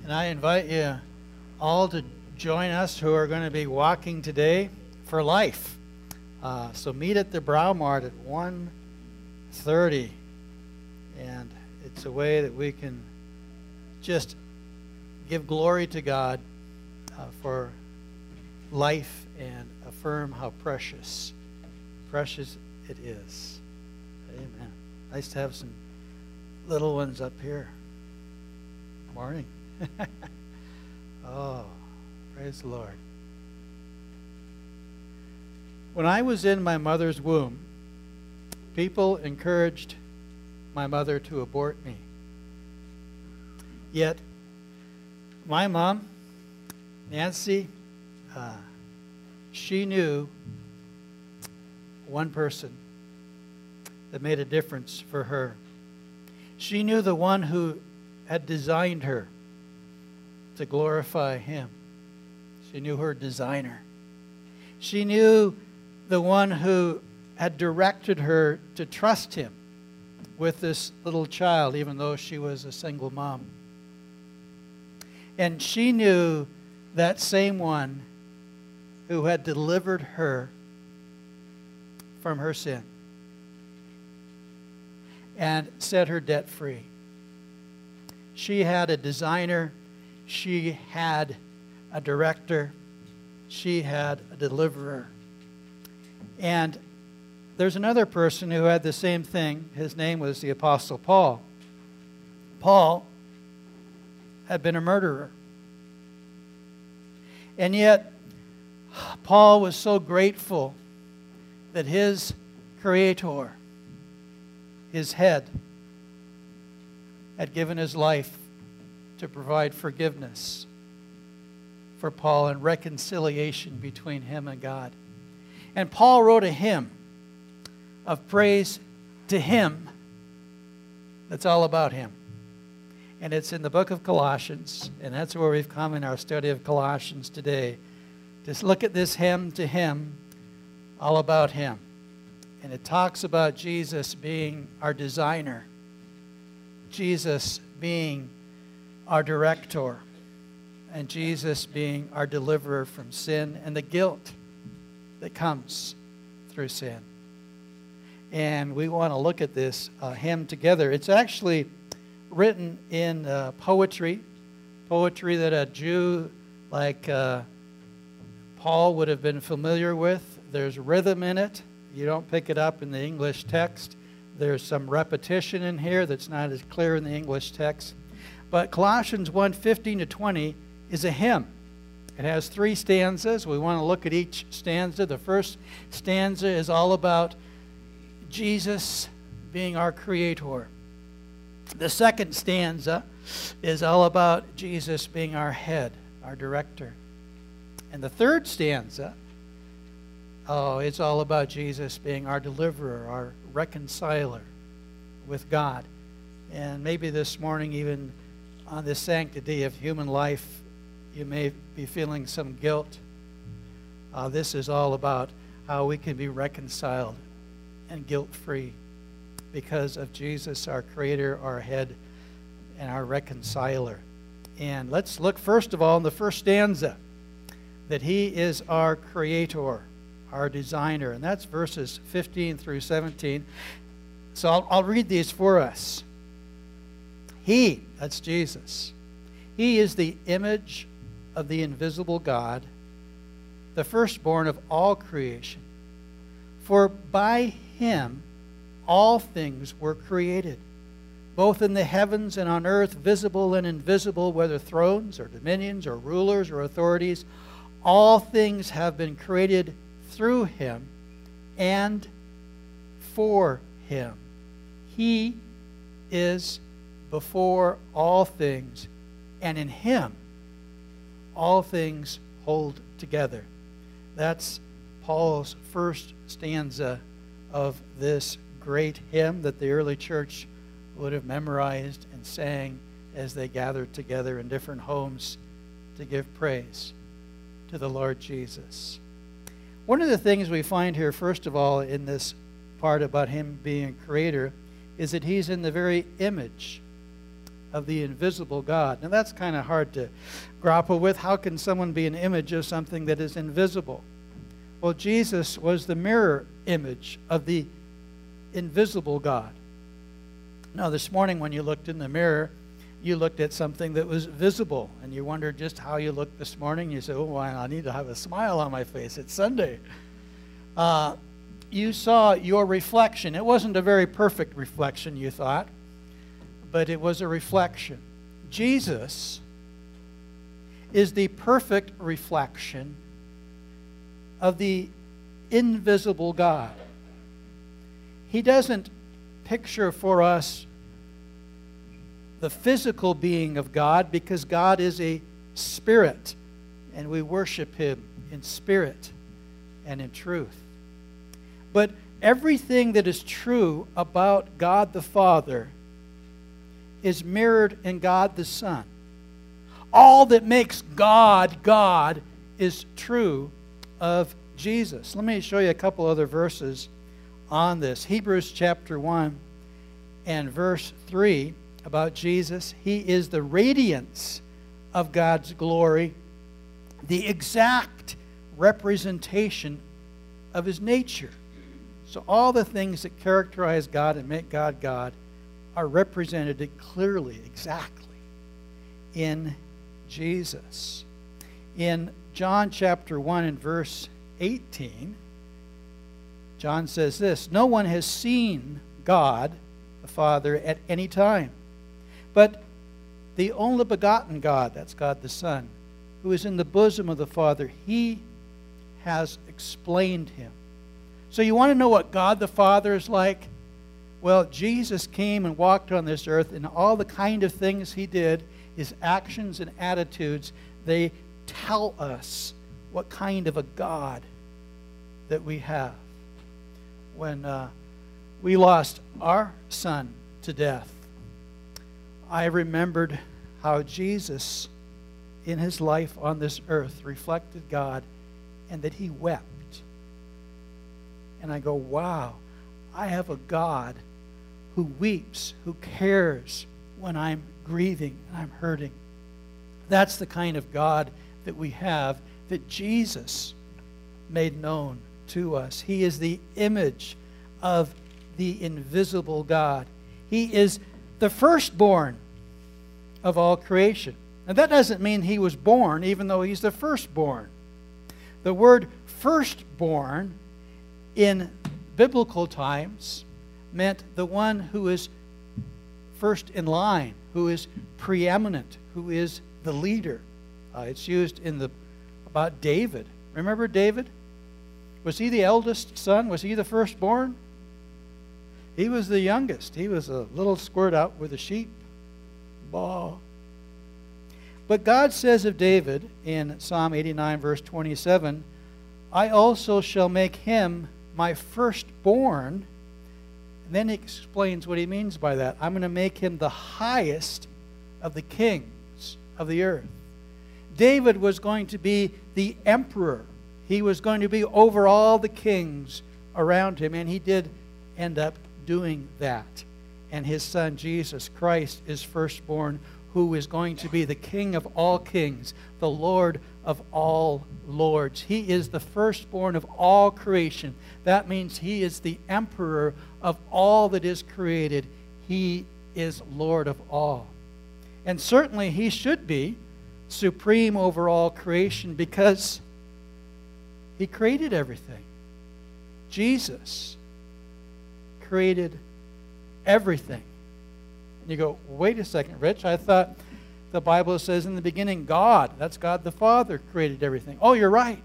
And I invite you all to join us who are going to be walking today for life. So meet at the Brow Mart at 1:30. And it's a way that we can just give glory to God for life and affirm how precious it is. Amen. Nice to have some little ones up here. Morning. Oh, praise the Lord. When I was in my mother's womb, people encouraged my mother to abort me. Yet, my mom, Nancy, she knew one person that made a difference for her. She knew the one who had designed her to glorify Him. She knew her designer. She knew the one who had directed her to trust Him with this little child, even though she was a single mom. And she knew that same one who had delivered her from her sin and set her debt free. She had a designer, she had a director, she had a deliverer. And there's another person who had the same thing. His name was the Apostle Paul. Paul had been a murderer. And yet, Paul was so grateful that his Creator, his head, had given his life to provide forgiveness for Paul and reconciliation between him and God. And Paul wrote a hymn of praise to Him that's all about Him. And it's in the book of Colossians, and that's where we've come in our study of Colossians today. Just look at this hymn to Him, all about Him. And it talks about Jesus being our designer, Jesus being our director, and Jesus being our deliverer from sin and the guilt that comes through sin. And we want to look at this hymn together. It's actually written in poetry that a Jew like Paul would have been familiar with. There's rhythm in it. You don't pick it up in the English text. There's some repetition in here that's not as clear in the English text. But Colossians 1:15-20 is a hymn. It has 3 stanzas. We want to look at each stanza. The first stanza is all about Jesus being our Creator. The second stanza is all about Jesus being our head, our director. And the third stanza, it's all about Jesus being our deliverer, our reconciler with God. And maybe this morning, even on the sanctity of human life, you may be feeling some guilt. This is all about how we can be reconciled and guilt-free because of Jesus, our Creator, our head, and our reconciler. And let's look first of all in the first stanza, that He is our Creator, our designer. And that's verses 15 through 17. So I'll read these for us. He, that's Jesus, He is the image of the invisible God, the firstborn of all creation. For by Him all things were created, both in the heavens and on earth, visible and invisible, whether thrones or dominions or rulers or authorities. All things have been created through Him and for Him. He is before all things, and in Him all things hold together. That's Paul's first stanza of this great hymn that the early church would have memorized and sang as they gathered together in different homes to give praise to the Lord Jesus. One of the things we find here, first of all, in this part about Him being a creator, is that He's in the very image of the invisible God. Now that's kind of hard to grapple with. How can someone be an image of something that is invisible? Well, Jesus was the mirror image of the invisible God. Now this morning when you looked in the mirror, you looked at something that was visible, and you wondered just how you looked this morning. You said, oh, I need to have a smile on my face. It's Sunday. You saw your reflection. It wasn't a very perfect reflection, you thought, but it was a reflection. Jesus is the perfect reflection of the invisible God. He doesn't picture for us the physical being of God, because God is a spirit, and we worship Him in spirit and in truth. But everything that is true about God the Father is mirrored in God the Son. All that makes God God is true of Jesus. Let me show you a couple other verses on this. Hebrews chapter 1 and verse 3 about Jesus. He is the radiance of God's glory, the exact representation of His nature. So all the things that characterize God and make God God are represented clearly, exactly, in Jesus. In John chapter 1 and verse 18, John says this, no one has seen God, the Father, at any time, but the only begotten God, that's God the Son, who is in the bosom of the Father, He has explained Him. So you want to know what God the Father is like? Well, Jesus came and walked on this earth, and all the kind of things He did, His actions and attitudes, they tell us what kind of a God that we have. When we lost our son to death, I remembered how Jesus, in His life on this earth, reflected God, and that He wept. And I go, wow, I have a God who weeps, who cares when I'm grieving and I'm hurting. That's the kind of God that we have, that Jesus made known to us. He is the image of the invisible God. He is the firstborn of all creation. And that doesn't mean He was born, even though He's the firstborn. The word firstborn in biblical times meant the one who is first in line, who is preeminent, who is the leader. It's used about David. Remember David? Was he the eldest son? Was he the firstborn? He was the youngest. He was a little squirt out with the sheep. Bah. But God says of David in Psalm 89, verse 27, I also shall make him my firstborn. And then He explains what He means by that. I'm going to make him the highest of the kings of the earth. David was going to be the emperor. He was going to be over all the kings around him, and he did end up doing that. And his son Jesus Christ is firstborn, who is going to be the King of all kings, the Lord of all lords. He is the firstborn of all creation. That means He is the emperor of all that is created. He is Lord of all. And certainly He should be supreme over all creation, because He created everything. Jesus created everything. And you go, wait a second, Rich, I thought the Bible says in the beginning God, that's God the Father, created everything. Oh, you're right.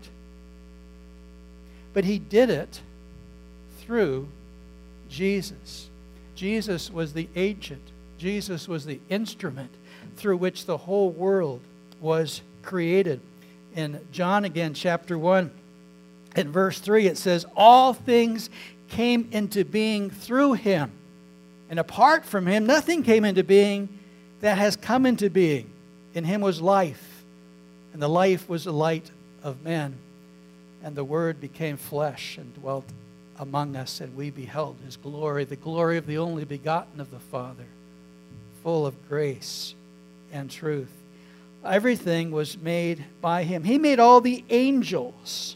But He did it through Jesus. Jesus was the agent. Jesus was the instrument through which the whole world was created. In John again, chapter 1, in verse 3, it says, all things came into being through Him. And apart from Him, nothing came into being that has come into being. In Him was life, and the life was the light of men. And the Word became flesh and dwelt among us, and we beheld His glory, the glory of the only begotten of the Father, full of grace and truth. Everything was made by him. He made all the angels.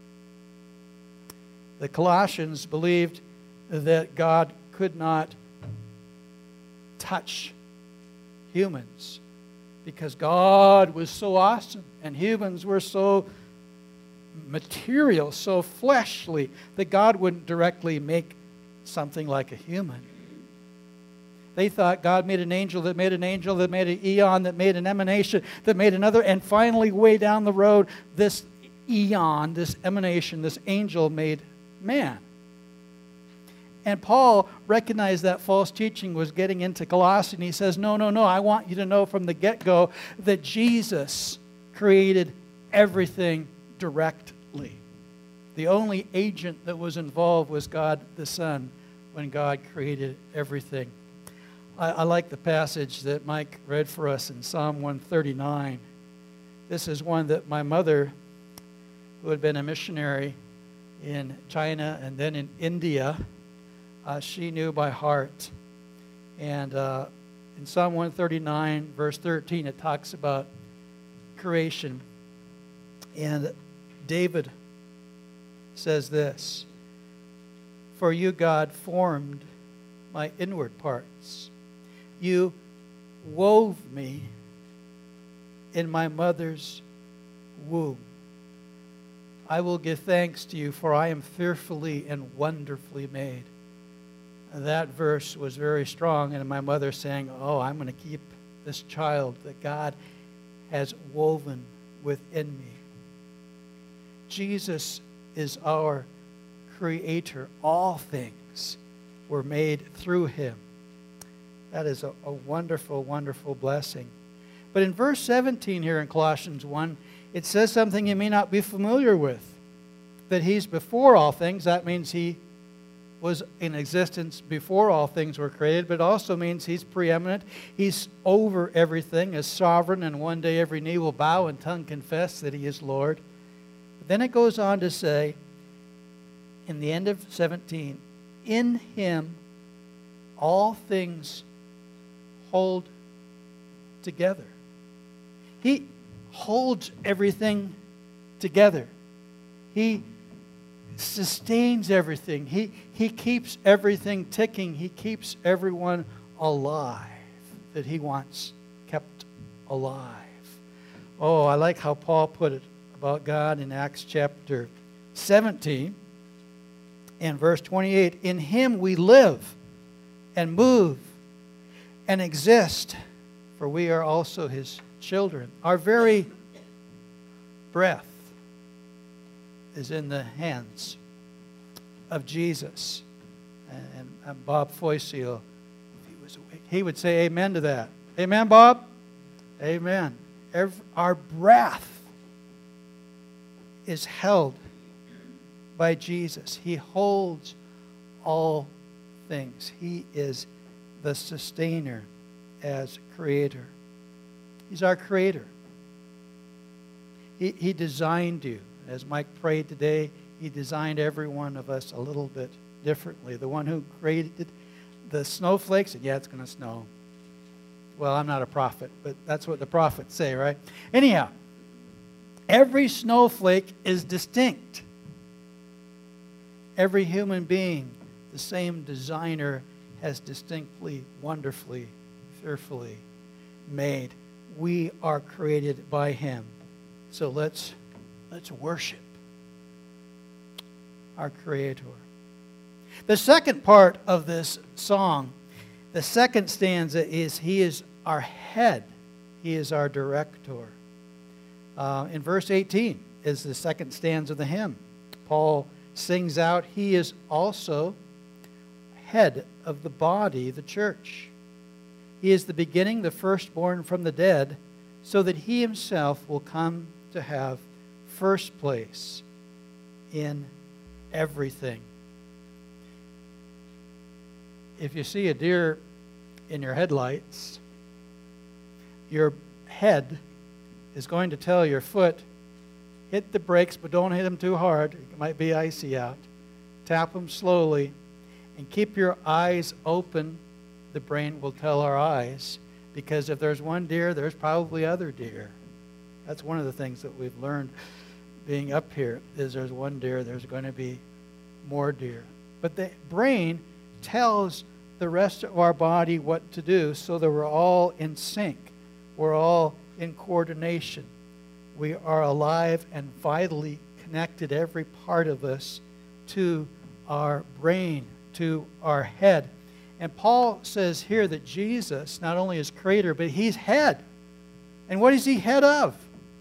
The Colossians believed that God could not touch humans because God was so awesome and humans were so material, so fleshly, that God wouldn't directly make something like a human. They thought God made an angel that made an angel that made an eon that made an emanation that made another, and finally way down the road, this eon, this emanation, this angel made man. And Paul recognized that false teaching was getting into Colossae, and he says, no, I want you to know from the get-go that Jesus created everything directly. The only agent that was involved was God the Son when God created everything. I like the passage that Mike read for us in Psalm 139. This is one that my mother, who had been a missionary in China and then in India, she knew by heart. And in Psalm 139, verse 13, it talks about creation. And David says this, "For you, God, formed my inward parts. You wove me in my mother's womb. I will give thanks to you, for I am fearfully and wonderfully made." And that verse was very strong, and my mother saying, I'm going to keep this child that God has woven within me. Jesus is our creator. All things were made through him. That is a wonderful, wonderful blessing. But in verse 17 here in Colossians 1, it says something you may not be familiar with. That he's before all things. That means he was in existence before all things were created, but it also means he's preeminent. He's over everything, is sovereign, and one day every knee will bow and tongue confess that he is Lord. But then it goes on to say, in the end of 17, in him all things hold together. He holds everything together. He sustains everything. He keeps everything ticking. He keeps everyone alive that he wants kept alive. Oh, I like how Paul put it about God in Acts chapter 17 and verse 28. In him we live and move and exist, for we are also his children. Our very breath is in the hands of Jesus. And Bob Foysiel, if he was awake, he would say amen to that. Amen, Bob? Amen. Our breath is held by Jesus. He holds all things. He is the sustainer as creator. He's our creator. He designed you. As Mike prayed today, he designed every one of us a little bit differently. The one who created the snowflakes, and yeah, it's going to snow. Well, I'm not a prophet, but that's what the prophets say, right? Anyhow, every snowflake is distinct. Every human being, the same designer has distinctly, wonderfully, fearfully made. We are created by him. So let's worship our Creator. The second part of this song, the second stanza is, he is our head. He is our director. In verse 18 is the second stanza of the hymn. Paul sings out, he is also head of the body, the church. He is the beginning, the firstborn from the dead, so that he himself will come to have first place in everything. If you see a deer in your headlights, your head is going to tell your foot, hit the brakes, but don't hit them too hard. It might be icy out. Tap them slowly, and keep your eyes open the brain will tell our eyes, because if there's one deer, there's probably other deer. That's one of the things that we've learned being up here, is there's one deer, there's going to be more deer. But the brain tells the rest of our body what to do, so that we're all in sync. We're all in coordination. We are alive and vitally connected, every part of us, to our brain, to our head. And Paul says here that Jesus not only is creator, but he's head. And what is he head of?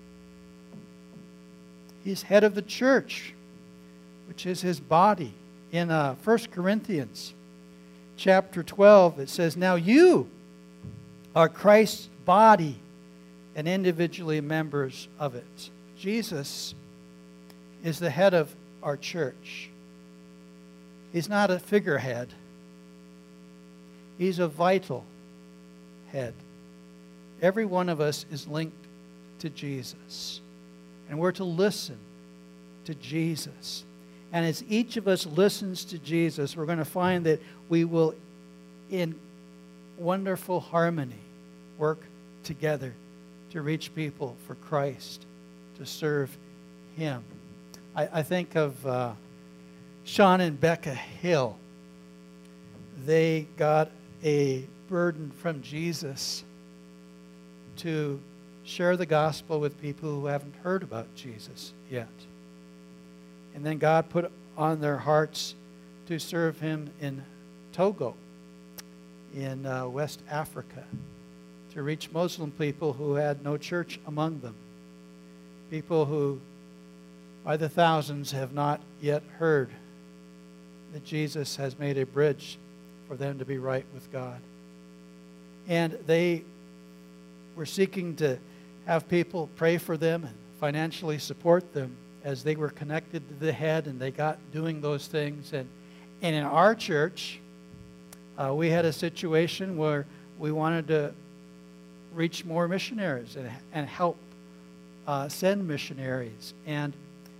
He's head of the church, which is his body. In 1 Corinthians chapter 12, it says, "Now you are Christ's body and individually members of it." Jesus is the head of our church. He's not a figurehead. He's a vital head. Every one of us is linked to Jesus. And we're to listen to Jesus. And as each of us listens to Jesus, we're going to find that we will, in wonderful harmony, work together to reach people for Christ, to serve Him. I think of Sean and Becca Hill. They got a burden from Jesus to share the gospel with people who haven't heard about Jesus yet. And then God put on their hearts to serve Him in Togo, in West Africa, to reach Muslim people who had no church among them. People who, by the thousands, have not yet heard that Jesus has made a bridge for them to be right with God. And they were seeking to have people pray for them and financially support them as they were connected to the head, and they got doing those things. And in our church, we had a situation where we wanted to reach more missionaries and help send missionaries. And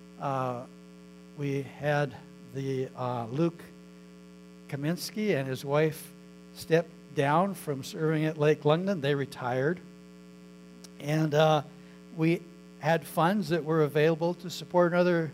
we had the Luke Kaminsky and his wife stepped down from serving at Lake London. They retired. And we had funds that were available to support another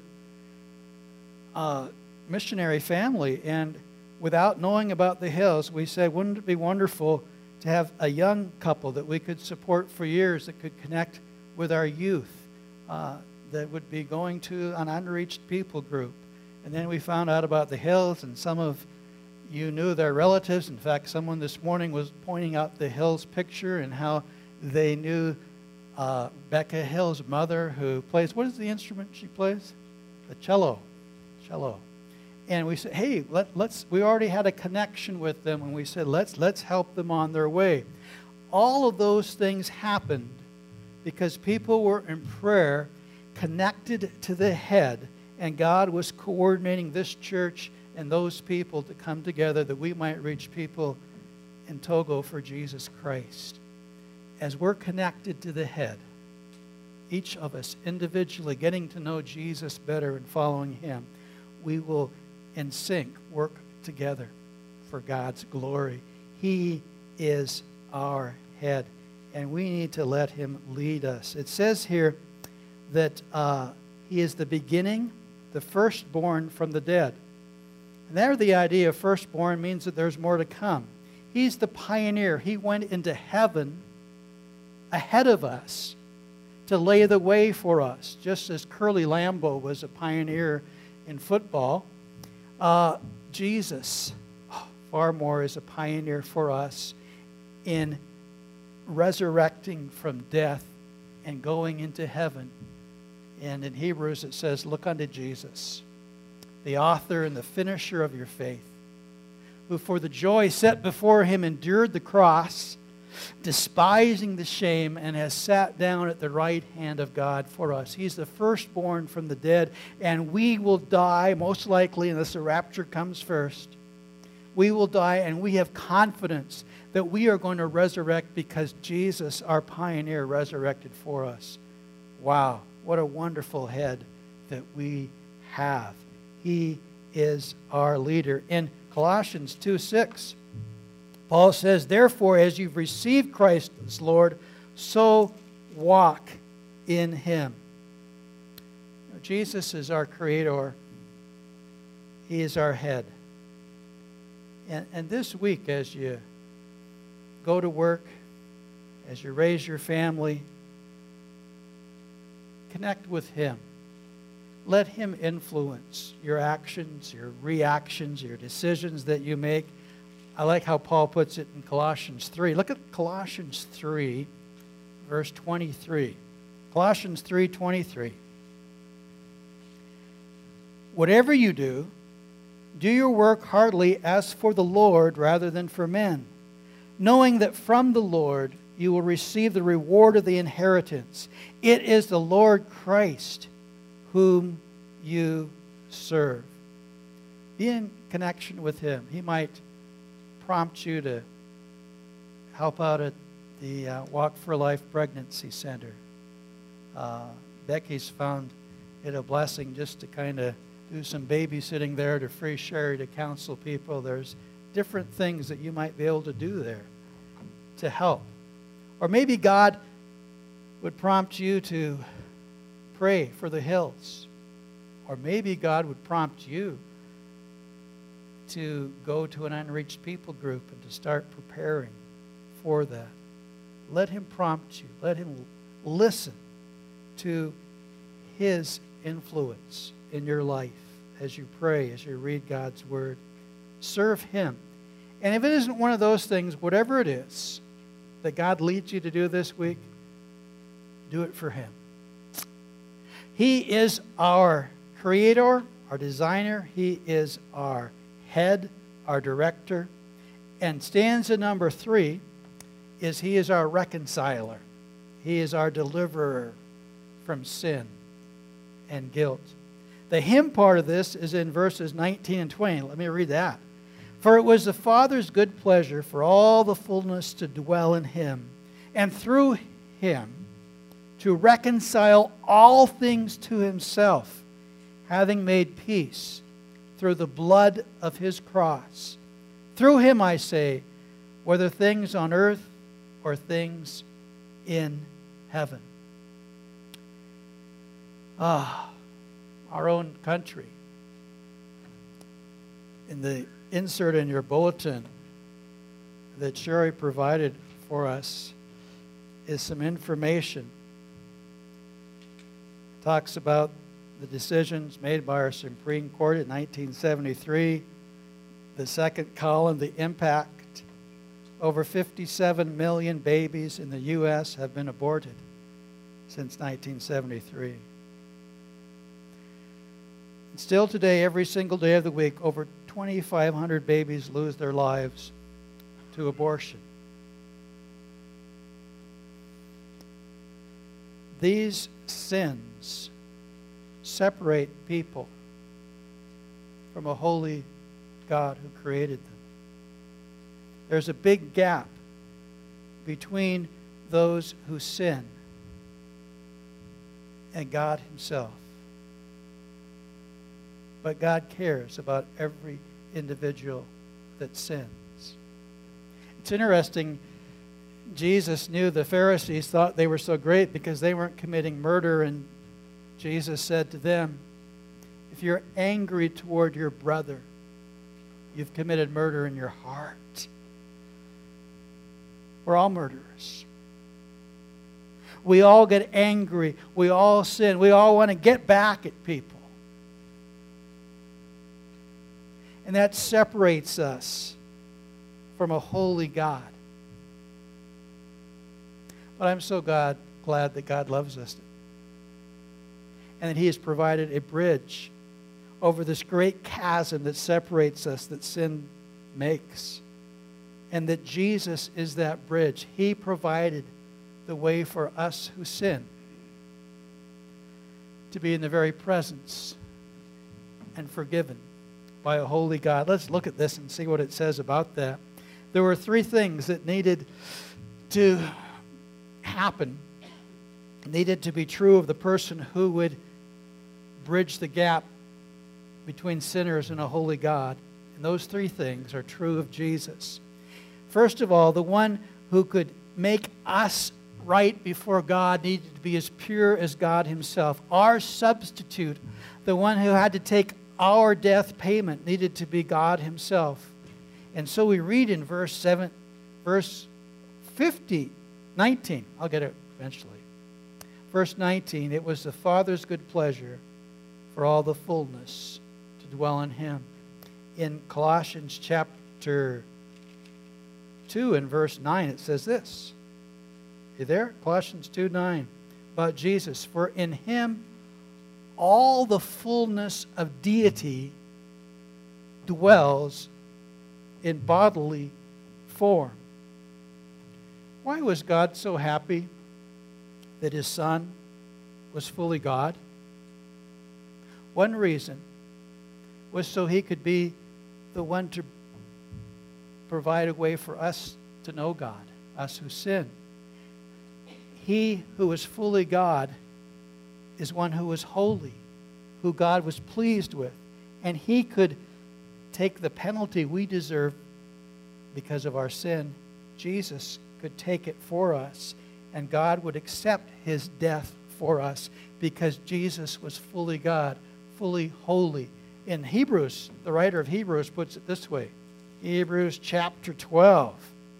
missionary family. And without knowing about the Hills, we said, wouldn't it be wonderful to have a young couple that we could support for years, that could connect with our youth, that would be going to an unreached people group. And then we found out about the Hills, and some of you knew their relatives. In fact, someone this morning was pointing out the Hills picture and how they knew Becca Hill's mother, who plays, what is the instrument she plays? The cello. And we said, hey, we already had a connection with them, and we said, let's help them on their way. All of those things happened because people were in prayer, connected to the head, and God was coordinating this church and those people to come together that we might reach people in Togo for Jesus Christ. As we're connected to the head, each of us individually getting to know Jesus better and following Him, we will in sync work together for God's glory. He is our head, and we need to let Him lead us. It says here that He is the beginning, the firstborn from the dead. And there the idea of firstborn means that there's more to come. He's the pioneer. He went into heaven ahead of us to lay the way for us. Just as Curly Lambeau was a pioneer in football, Jesus far more is a pioneer for us in resurrecting from death and going into heaven. And in Hebrews it says, look unto Jesus, the author and the finisher of your faith, who for the joy set before Him endured the cross, despising the shame, and has sat down at the right hand of God for us. He's the firstborn from the dead, and we will die, most likely, unless the rapture comes first. We will die, and we have confidence that we are going to resurrect because Jesus, our pioneer, resurrected for us. Wow, what a wonderful head that we have. He is our leader. In Colossians 2:6, Paul says, therefore, as you've received Christ as Lord, so walk in Him. Jesus is our Creator. He is our head. And this week, as you go to work, as you raise your family, connect with Him. Let Him influence your actions, your reactions, your decisions that you make. I like how Paul puts it in Colossians 3. Look at Colossians 3, verse 23. Colossians 3:23. Whatever you do, do your work heartily as for the Lord rather than for men, knowing that from the Lord you will receive the reward of the inheritance. It is the Lord Christ whom you serve. Be in connection with Him. He might prompt you to help out at the Walk for Life Pregnancy Center. Becky's found it a blessing just to kind of do some babysitting there, to free Sherry to counsel people. There's different things that you might be able to do there to help. Or maybe God would prompt you to pray for the hills. Or maybe God would prompt you to go to an unreached people group and to start preparing for that. Let Him prompt you. Let Him listen to His influence in your life as you pray, as you read God's Word. Serve Him. And if it isn't one of those things, whatever it is that God leads you to do this week, do it for Him. He is our Creator, our designer. He is our head, our director. And stanza number 3 is He is our reconciler. He is our deliverer from sin and guilt. The hymn part of this is in verses 19 and 20. Let me read that. For it was the Father's good pleasure for all the fullness to dwell in Him, and through Him to reconcile all things to Himself, having made peace through the blood of His cross. Through Him, I say, whether things on earth or things in heaven. Our own country. In the insert in your bulletin that Sherry provided for us is some information. It talks about the decisions made by our Supreme Court in 1973. The second column, the impact. Over 57 million babies in the U.S. have been aborted since 1973. And still today, every single day of the week, over 2,500 babies lose their lives to abortion. These sins separate people from a holy God who created them. There's a big gap between those who sin and God Himself. But God cares about every individual that sins. It's interesting, Jesus knew the Pharisees thought they were so great because they weren't committing murder, and Jesus said to them, if you're angry toward your brother, you've committed murder in your heart. We're all murderers. We all get angry. We all sin. We all want to get back at people. And that separates us from a holy God. But I'm so glad that God loves us. And that He has provided a bridge over this great chasm that separates us, that sin makes. And that Jesus is that bridge. He provided the way for us who sin to be in the very presence and forgiven by a holy God. Let's look at this and see what it says about that. There were 3 things that needed to happen, needed to be true of the person who would bridge the gap between sinners and a holy God. And those 3 things are true of Jesus. First of all, the one who could make us right before God needed to be as pure as God himself. Our substitute, the one who had to take our death payment, needed to be God himself. And so we read in verse 19. I'll get it eventually. Verse 19, it was the Father's good pleasure for all the fullness to dwell in him. In Colossians chapter 2 and verse 9, it says this. You there? Colossians 2:9 about Jesus. For in him all the fullness of deity dwells in bodily form. Why was God so happy that his Son was fully God? One reason was so he could be the one to provide a way for us to know God, us who sin. He who is fully God is one who is holy, who God was pleased with. And he could take the penalty we deserve because of our sin. Jesus could take it for us, and God would accept his death for us because Jesus was fully God, fully holy. In Hebrews, the writer of Hebrews puts it this way. Hebrews chapter 12.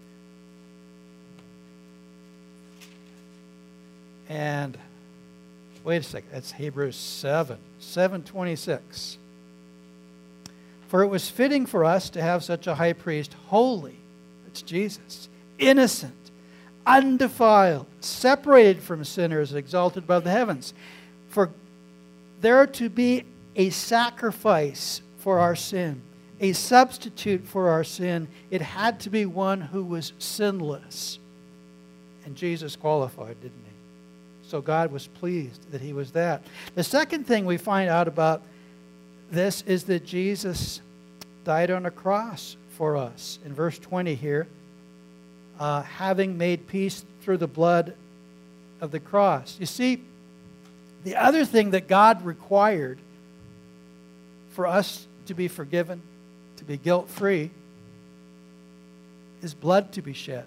And wait a second, that's Hebrews 7:26. For it was fitting for us to have such a high priest, holy, that's Jesus, innocent, undefiled, separated from sinners, exalted above the heavens. For there to be a sacrifice for our sin, a substitute for our sin, it had to be one who was sinless. And Jesus qualified, didn't he? So God was pleased that he was that. The second thing we find out about this is that Jesus died on a cross for us. In verse 20 here, having made peace through the blood of the cross. You see, the other thing that God required for us to be forgiven, to be guilt-free, is blood to be shed.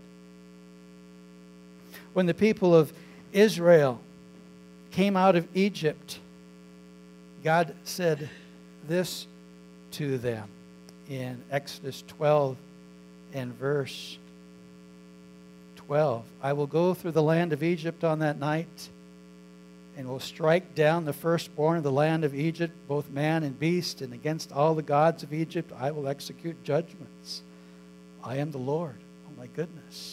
When the people of Israel came out of Egypt, God said this to them in Exodus 12 and verse 12. I will go through the land of Egypt on that night and will strike down the firstborn of the land of Egypt, both man and beast, and against all the gods of Egypt I will execute judgments. I am the Lord. Oh my goodness.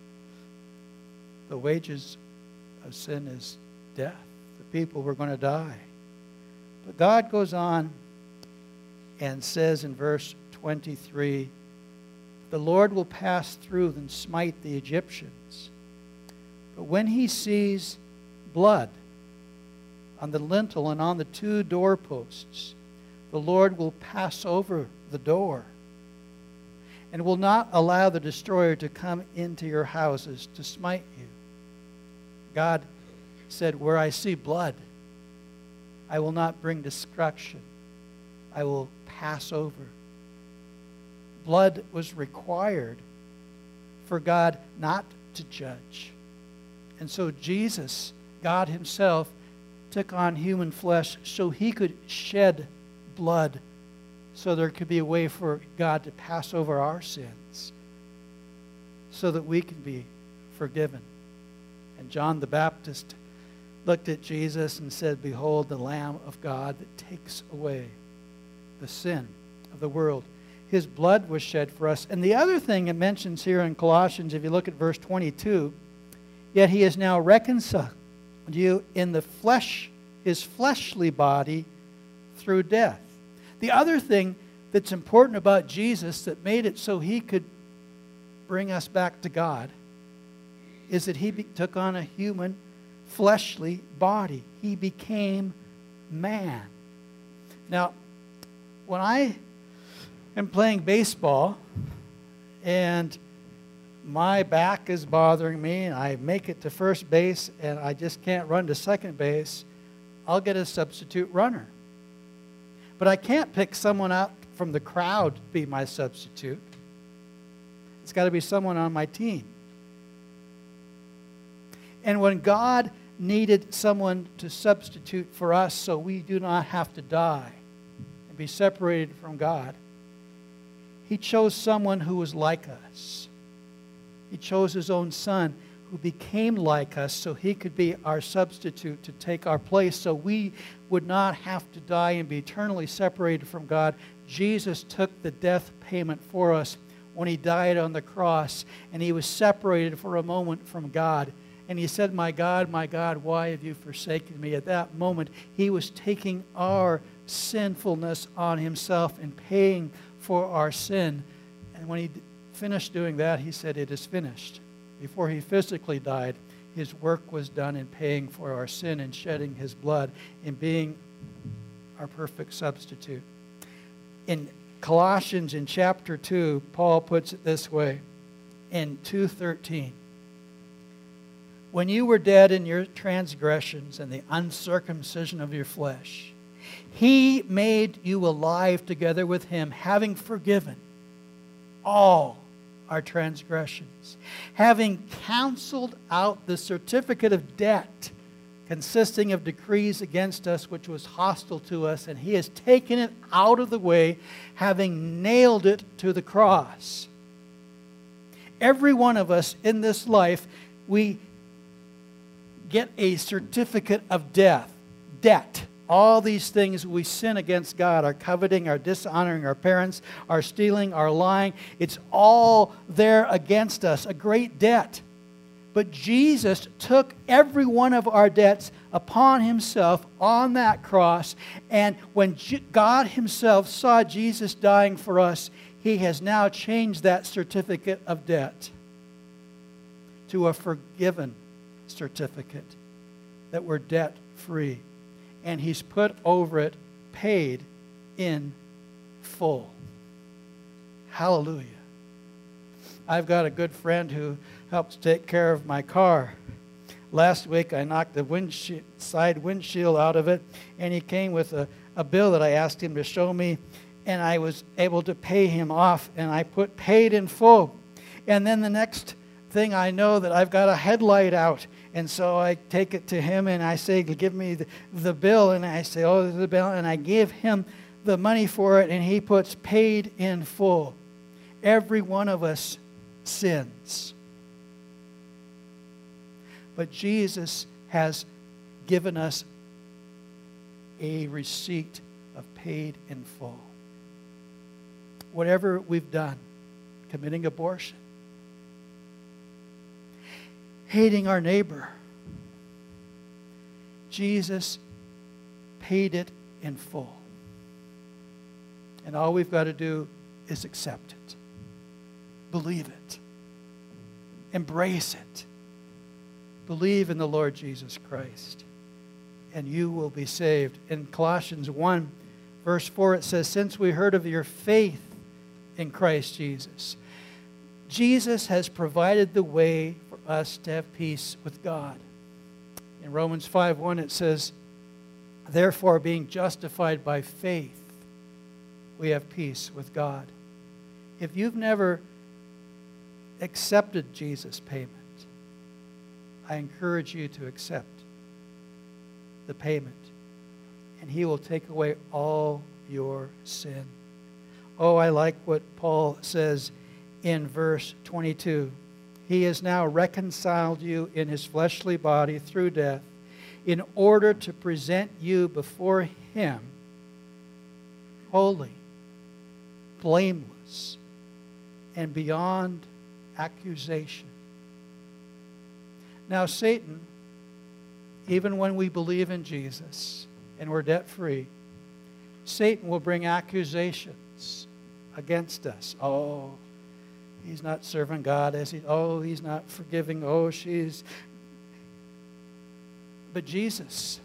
The wages of sin is death. The people were going to die. But God goes on and says in verse 23, the Lord will pass through and smite the Egyptians. But when he sees blood on the lintel and on the two doorposts, the Lord will pass over the door and will not allow the destroyer to come into your houses to smite you. God said, where I see blood, I will not bring destruction. I will pass over. Blood was required for God not to judge. And so Jesus, God himself, took on human flesh so he could shed blood so there could be a way for God to pass over our sins so that we can be forgiven. And John the Baptist looked at Jesus and said, behold, the Lamb of God that takes away the sin of the world. His blood was shed for us. And the other thing it mentions here in Colossians, if you look at verse 22, yet he is now reconciled you in the flesh, his fleshly body, through death. The other thing that's important about Jesus that made it so he could bring us back to God is that he took on a human fleshly body. He became man. Now, when I am playing baseball and my back is bothering me and I make it to first base and I just can't run to second base, I'll get a substitute runner. But I can't pick someone out from the crowd to be my substitute. It's got to be someone on my team. And when God needed someone to substitute for us so we do not have to die and be separated from God, He chose someone who was like us. He chose His own Son, who became like us so He could be our substitute to take our place so we would not have to die and be eternally separated from God. Jesus took the death payment for us when He died on the cross, and He was separated for a moment from God. And He said, my God, why have you forsaken me? At that moment, He was taking our sinfulness on Himself and paying for our sin. And when He finished doing that, He said, it is finished. Before He physically died, His work was done in paying for our sin and shedding His blood and being our perfect substitute. In Colossians, in chapter 2, Paul puts it this way, in 2:13. When you were dead in your transgressions and the uncircumcision of your flesh, He made you alive together with Him, having forgiven all our transgressions, having canceled out the certificate of debt consisting of decrees against us, which was hostile to us, and He has taken it out of the way, having nailed it to the cross. Every one of us in this life, we get a certificate of debt. All these things we sin against God, our coveting, our dishonoring our parents, our stealing, our lying, it's all there against us, a great debt. But Jesus took every one of our debts upon Himself on that cross, and when God Himself saw Jesus dying for us, He has now changed that certificate of debt to a forgiven certificate, that we're debt-free. And He's put over it, paid in full. Hallelujah. I've got a good friend who helps take care of my car. Last week I knocked the side windshield out of it, and he came with a bill that I asked him to show me, and I was able to pay him off, and I put paid in full. And then the next thing I know that I've got a headlight out. And so I take it to him and I say, give me the bill. And I say, oh, the bill. And I give him the money for it, and he puts paid in full. Every one of us sins. But Jesus has given us a receipt of paid in full. Whatever we've done, committing abortion, hating our neighbor, Jesus paid it in full. And all we've got to do is accept it, believe it, embrace it. Believe in the Lord Jesus Christ, and you will be saved. In Colossians 1, verse 4, it says, since we heard of your faith in Christ Jesus, Jesus has provided the way for us to have peace with God. In Romans 5:1 it says, therefore, being justified by faith, we have peace with God. If you've never accepted Jesus' payment, I encourage you to accept the payment, and He will take away all your sin. Oh, I like what Paul says in verse 22. He has now reconciled you in His fleshly body through death in order to present you before Him holy, blameless, and beyond accusation. Now, Satan, even when we believe in Jesus and we're debt-free, Satan will bring accusations against us. Oh, he's not serving God as he. Oh, he's not forgiving. Oh, she's. But Jesus,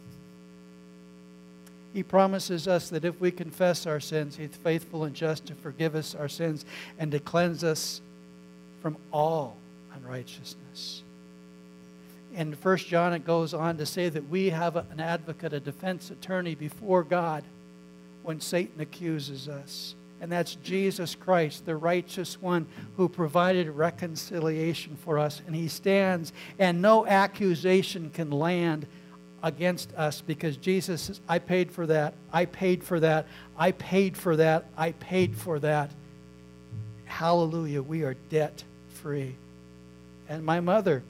He promises us that if we confess our sins, He's faithful and just to forgive us our sins and to cleanse us from all unrighteousness. In 1 John, it goes on to say that we have an advocate, a defense attorney before God when Satan accuses us. And that's Jesus Christ, the righteous one who provided reconciliation for us. And he stands, and no accusation can land against us, because Jesus says, I paid for that, I paid for that, I paid for that, I paid for that. Hallelujah, we are debt free. And my mother,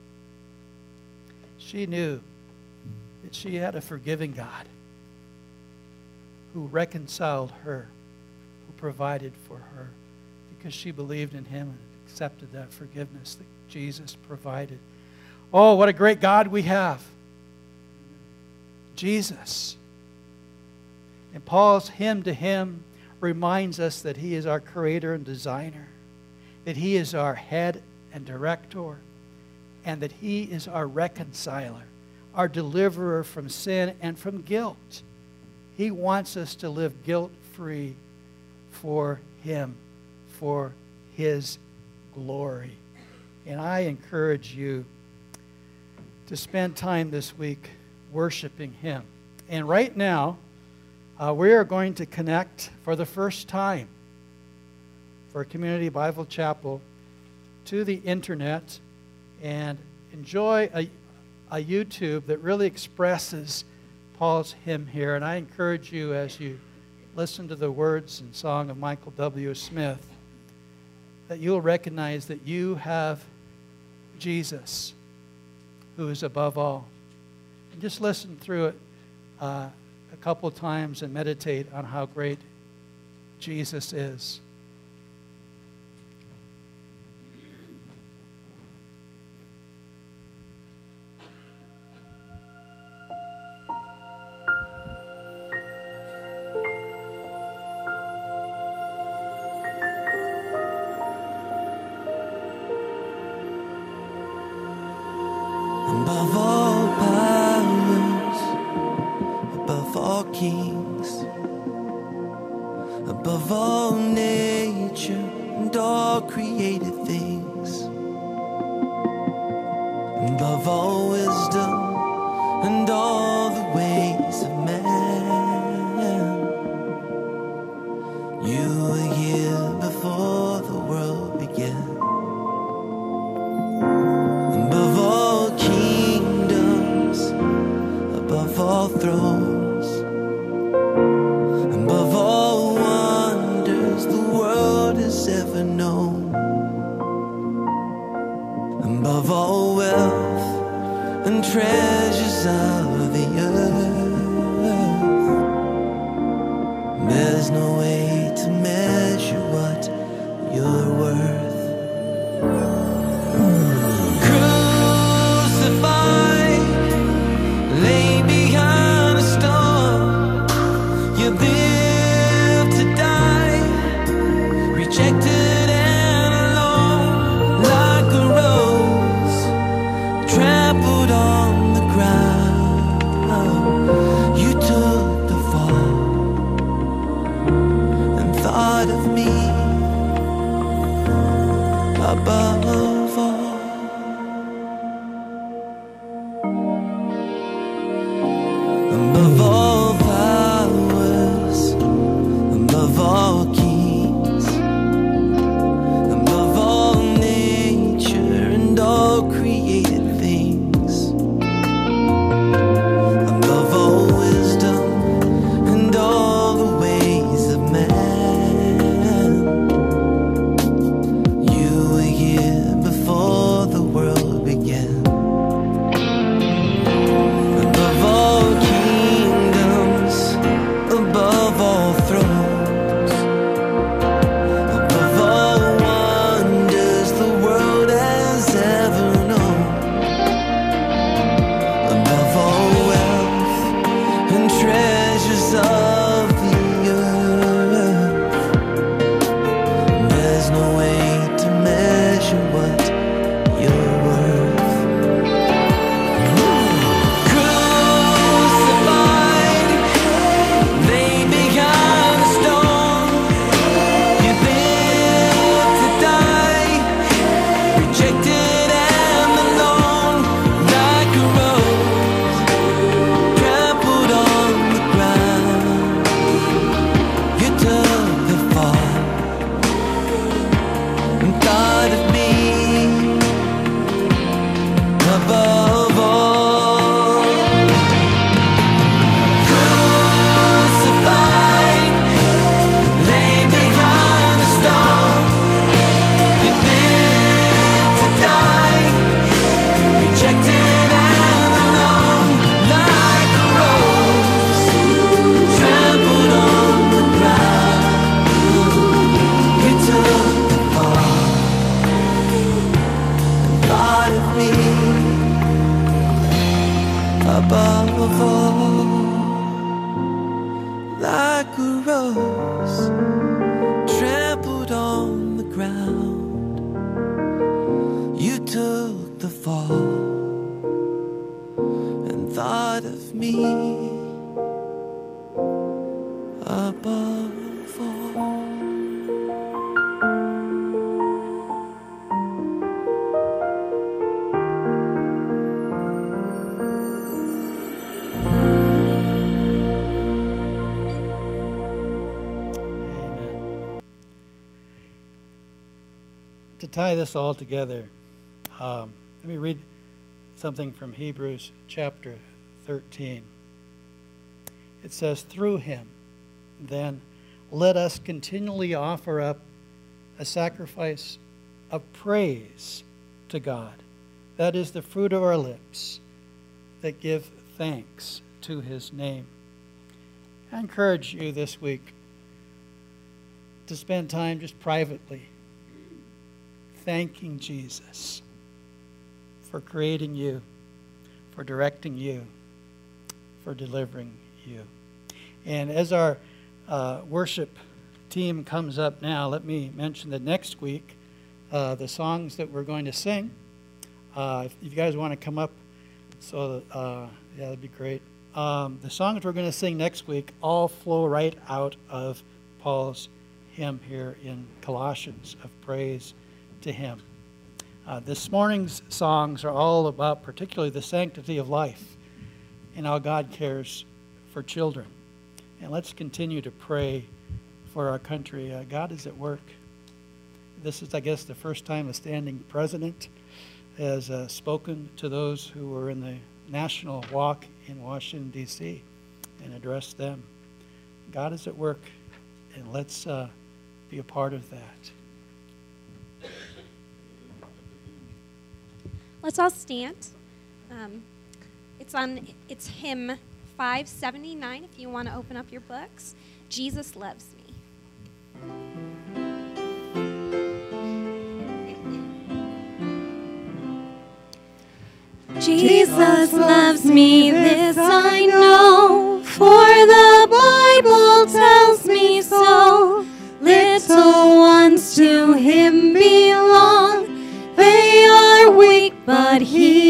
she knew that she had a forgiving God who reconciled her, who provided for her, because she believed in him and accepted that forgiveness that Jesus provided. Oh, what a great God we have. Jesus. And Paul's hymn to him reminds us that he is our creator and designer, that he is our head and director, and that he is our reconciler, our deliverer from sin and from guilt. He wants us to live guilt-free for him, for his glory. And I encourage you to spend time this week worshiping him. And right now, we are going to connect for the first time for Community Bible Chapel to the internet and enjoy a YouTube that really expresses Paul's hymn here. And I encourage you, as you listen to the words and song of Michael W. Smith, that you'll recognize that you have Jesus, who is above all. And just listen through it a couple of times and meditate on how great Jesus is. Above all powers, above all kings, above all nature and all created things, above all wisdom and all the ways of man, you were here before the world began. Above all kingdoms, above all thrones, above all wonders the world has ever known, above all wealth and treasures of the earth, there's no way to measure what you're worth. Above all, above all powers, above all kings, above all nature and all created things, above all. Like a rose trampled on the ground, you took the fall and thought of me above all. To tie this all together, let me read something from Hebrews chapter 13. It says, through him, then, let us continually offer up a sacrifice of praise to God. That is the fruit of our lips that give thanks to his name. I encourage you this week to spend time just privately thanking Jesus for creating you, for directing you, for delivering you. And as our worship team comes up now, let me mention that next week, the songs that we're going to sing, if you guys want to come up, so yeah, that'd be great. The songs we're going to sing next week all flow right out of Paul's hymn here in Colossians of praise to him. This morning's songs are all about particularly the sanctity of life and how God cares for children. And let's continue to pray for our country. God is at work. This is, I guess, the first time a standing president has spoken to those who were in the national walk in Washington, D.C. and addressed them. God is at work, and let's be a part of that. Let's all stand. It's hymn 579 if you want to open up your books. Jesus loves me. Jesus loves me, this I know, for the Bible tells me so. Little ones to him belong, they are weak, but he